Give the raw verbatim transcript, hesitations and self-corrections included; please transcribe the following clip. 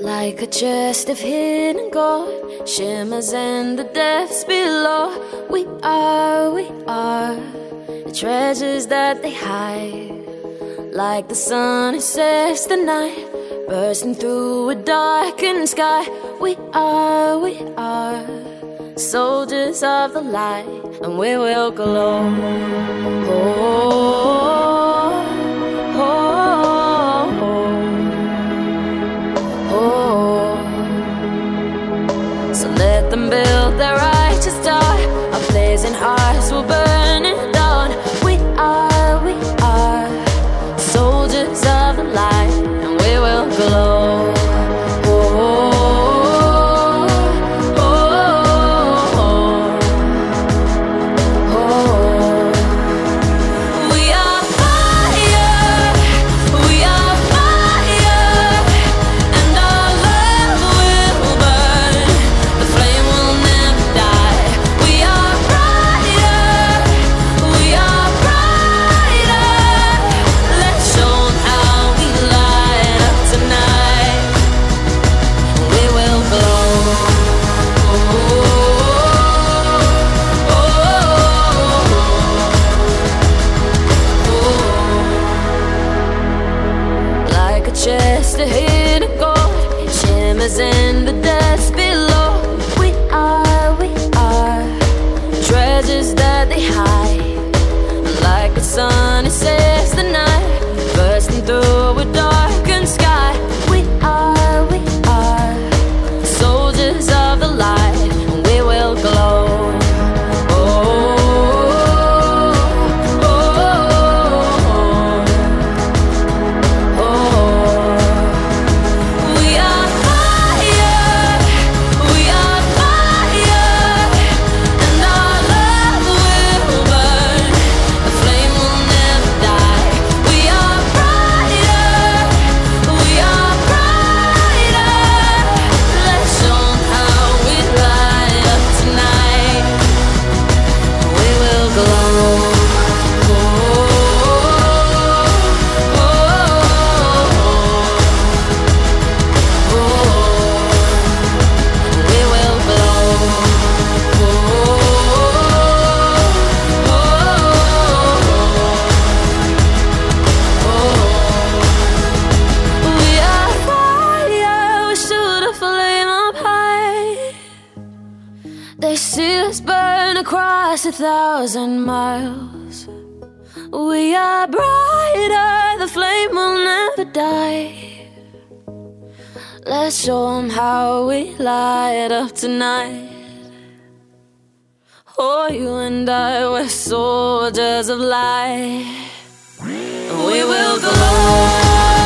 Like a chest of hidden gold shimmers in the depths below. We are, we are the treasures that they hide. Like the sun who sets the night, bursting through a darkened sky. We are, we are soldiers of the light, and we will glow. Oh, oh, oh, oh. So let them build their righteous tower. Our blazing hearts will burn it down. We are, we are soldiers of the light, and we will glow. Just a hidden gold shimmers in the depths below. We are, we are treasures that they hide. Like the sun, it sets the night, bursting through a darkened sky. We are, we are soldiers of the light, and we will glow. They see us burn across a thousand miles. We are brighter, the flame will never die. Let's show them how we light up tonight. Oh, you and I, we're soldiers of light, and we will glow.